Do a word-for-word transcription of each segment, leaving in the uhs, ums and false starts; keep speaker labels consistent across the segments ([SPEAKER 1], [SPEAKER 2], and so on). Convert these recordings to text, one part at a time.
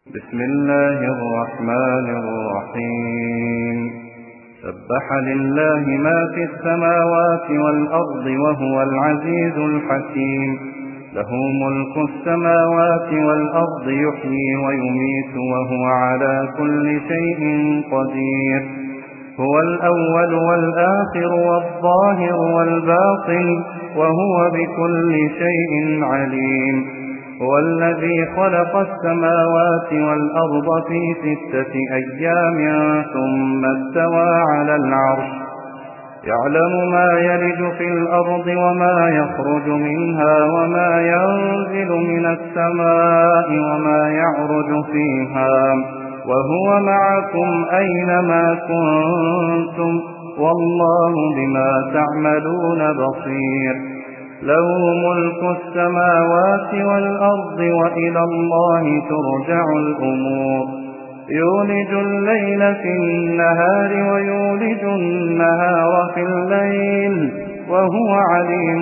[SPEAKER 1] بسم الله الرحمن الرحيم سبح لله ما في السماوات والأرض وهو العزيز الحكيم له ملك السماوات والأرض يحيي ويميت وهو على كل شيء قدير هو الأول والآخر والظاهر والباطن وهو بكل شيء عليم هو الذي خلق السماوات والأرض في ستة أيام ثم استوى على العرش يعلم ما يلج في الأرض وما يخرج منها وما ينزل من السماء وما يعرج فيها وهو معكم أينما كنتم والله بما تعملون بصير له ملك السماوات والأرض وإلى الله ترجع الأمور يولج الليل في النهار ويولج النهار في الليل وهو عليم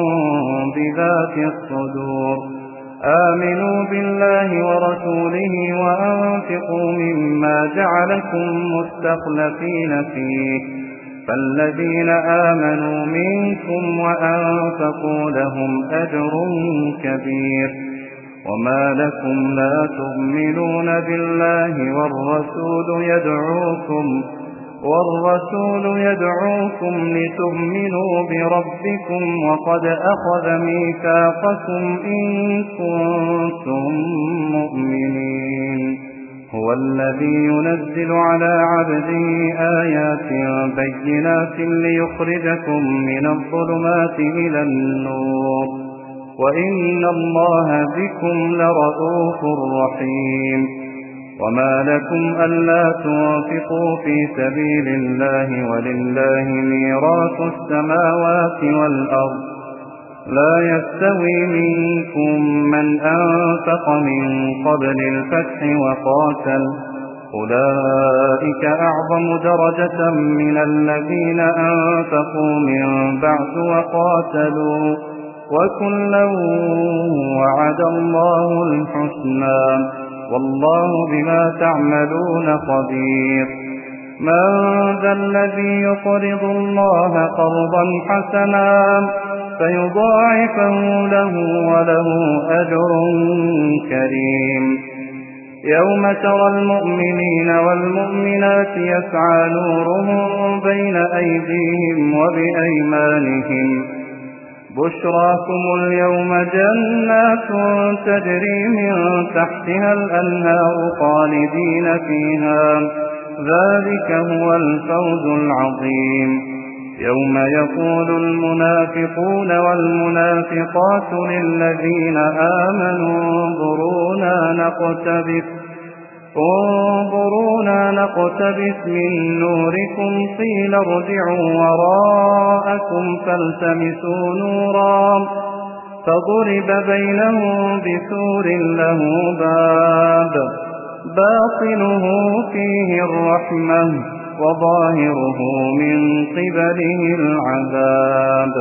[SPEAKER 1] بذات الصدور آمنوا بالله ورسوله وأنفقوا مما جعلكم مستخلفين فيه فالذين آمنوا منكم وأنفقوا لهم أجر كبير وما لكم لا تؤمنون بالله والرسول يدعوكم والرسول يدعوكم لتؤمنوا بربكم وقد أخذ ميثاقكم إن كنتم مؤمنين هو الذي ينزل على عبده آيات بينات ليخرجكم من الظلمات إلى النور وإن الله بكم لرءوف رحيم وما لكم ألا تنفقوا في سبيل الله ولله ميراث السماوات والأرض لا يستوي منكم من أنفق من قبل الفتح وقاتل أولئك أعظم درجة من الذين أنفقوا من بعد وقاتلوا وكلا وعد الله الحسنى والله بما تعملون خبير من ذا الذي يقرض الله قرضا حسنا فيضاعفه له وله أجر كريم يوم ترى المؤمنين والمؤمنات يسعى نورهم بين أيديهم وبأيمانهم بشراكم اليوم جنات تجري من تحتها الأنهار خالدين فيها ذلك هو الفوز العظيم يوم يقول المنافقون والمنافقات للذين آمنوا انظرونا نقتبس انظرونا نقتبس من نوركم قيل ارجعوا وراءكم فالتمسوا نورا فضرب بينهم بسور له باب باطنه فيه الرحمة وظاهره من قبله العذاب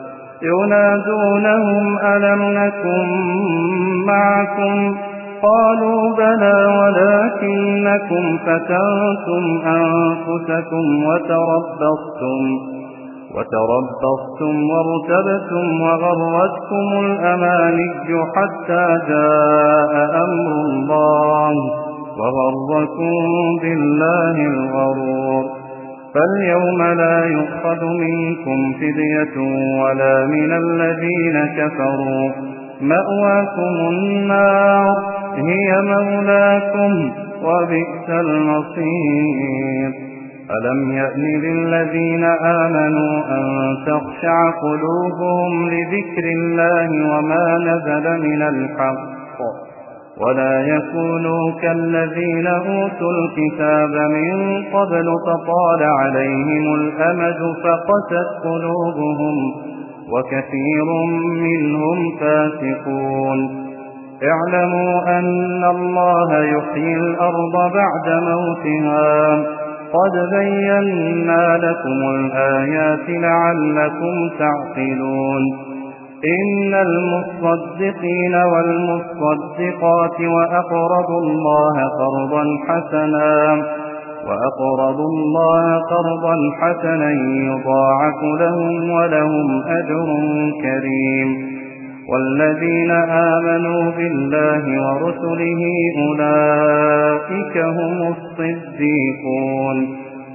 [SPEAKER 1] ينادونهم ألم نكن معكم قالوا بلى ولكنكم فتنتم أنفسكم وتربصتم وتربصتم وارتبتم وغرتكم الأماني حتى جاء أمر الله وغركم بالله الغرور فاليوم لا يؤخذ منكم فدية ولا من الذين كفروا مأواكم النار هي مولاكم وبئس المصير ألم يأن للذين آمنوا أن تخشع قلوبهم لذكر الله وما نزل من الحق ولا يكونوا كالذين أوتوا الكتاب من قبل فطال عليهم الأمد فقست قلوبهم وكثير منهم فاسقون اعلموا أن الله يحيي الأرض بعد موتها قد بينا لكم الآيات لعلكم تعقلون إن المصدقين والمصدقات وأقرضوا الله قرضا حسنا وأقرضوا الله قرضا حسنا يضاعف لهم ولهم أجر كريم. والذين آمنوا بالله ورسله أولئك هم الصديقون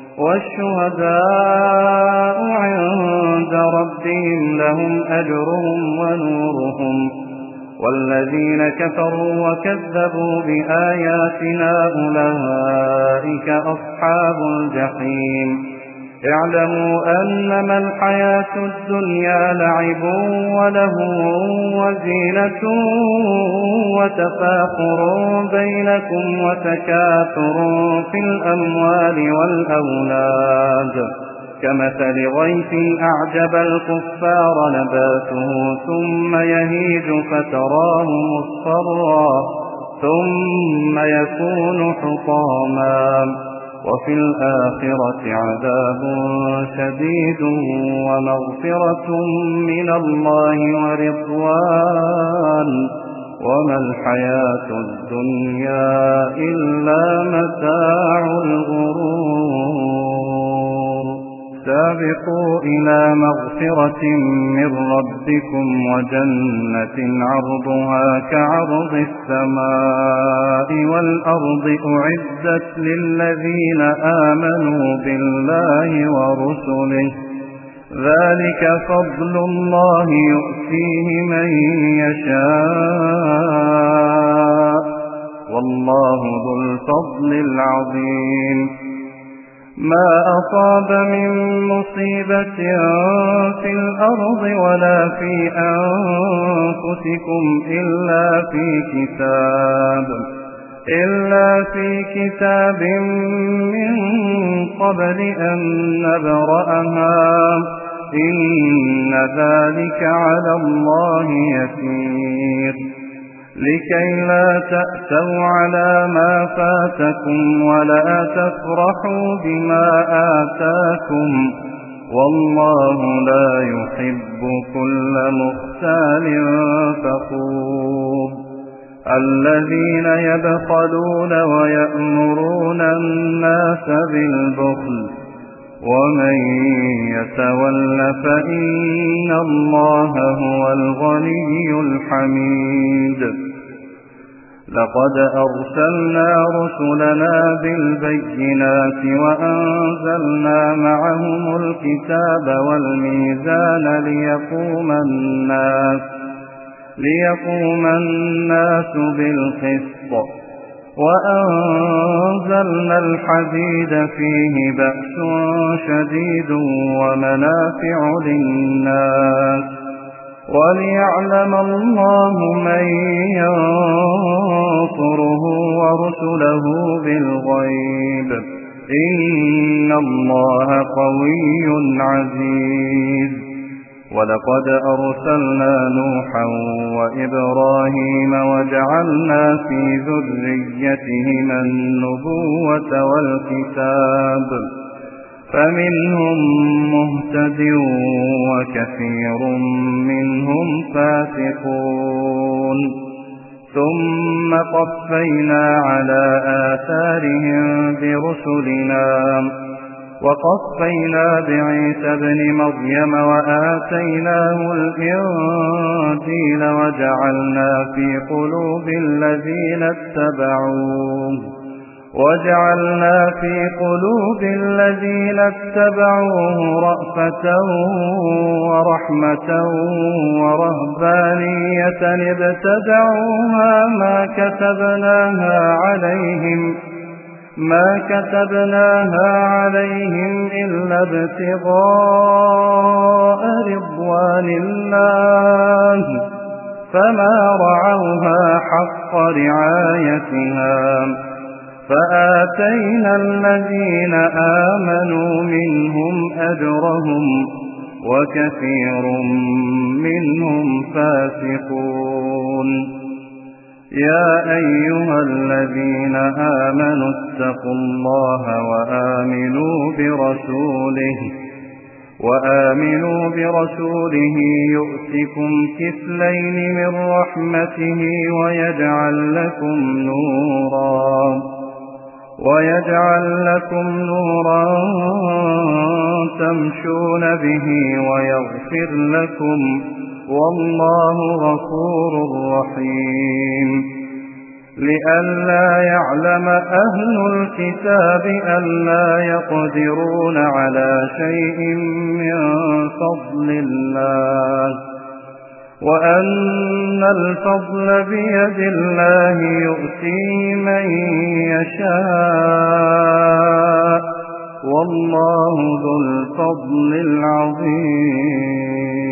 [SPEAKER 1] والشهداء عند ربهم لهم أجرهم ونورهم. والذين كفروا وكذبوا بآياتنا أولئك أصحاب الجحيم. اعلموا أنما الحياة الدنيا لعب ولهو وزينة وتفاخر بينكم وتكاثر في الأموال والأولاد كمثل غيث أعجب الكفار نباته ثم يهيج فتراه مصفرا ثم يكون حطاما وفي الآخرة عذاب شديد ومغفرة من الله ورضوان وما الحياة الدنيا إلا متاع الغرور. سابقوا إلى مغفرة من ربكم وجنة عرضها كعرض السماء والأرض أعدت للذين آمنوا بالله ورسله ذلك فضل الله يؤتيه من يشاء والله ذو الفضل العظيم. ما أصاب من مصيبة في الأرض ولا في أنفسكم إلا في كتاب إلا في كتاب من قبل أن نبرأها إن ذلك على الله يسير. لكي لا تأسوا على ما فاتكم ولا تفرحوا بما آتاكم والله لا يحب كل مختال فخور. الذين يبخلون ويأمرون الناس بالبخل ومن يتول فإن الله هو الغني الحميد. لقد أرسلنا رسلنا بالبينات وأنزلنا معهم الكتاب والميزان ليقوم الناس ليقوم الناس بالقسط وأنزلنا الحديد فيه بأس شديد ومنافع للناس وليعلم الله من ينصره ورسله بالغيب إن الله قوي عزيز. ولقد أرسلنا نوحا وإبراهيم وجعلنا في ذريتهما النبوة والكتاب فمنهم مهتد وكثير منهم فاسقون. ثم قفينا على آثارهم برسلنا وقفينا بعيسى ابن مريم وآتيناه الإنجيل وجعلنا في قلوب الذين اتبعوه وجعلنا في قلوب الذين اتبعوه رأفة ورحمة ورهبانية ابتدعوها ما كتبناها عليهم ما كتبناها عليهم إلا ابتغاء رضوان الله فما رعوها حق رعايتها فآتينا الذين آمنوا منهم أجرهم وكثير منهم فاسقون. يا أيها الذين آمنوا اتقوا الله وآمنوا برسوله وآمنوا برسوله يؤتكم كفلين من رحمته ويجعل لكم نورا ويجعل لكم نورا تمشون به ويغفر لكم والله غفور رحيم لئلا يعلم أهل الكتاب ألا يقدرون على شيء من فضل الله وأن الفضل بيد الله يؤتيه من يشاء والله ذو الفضل العظيم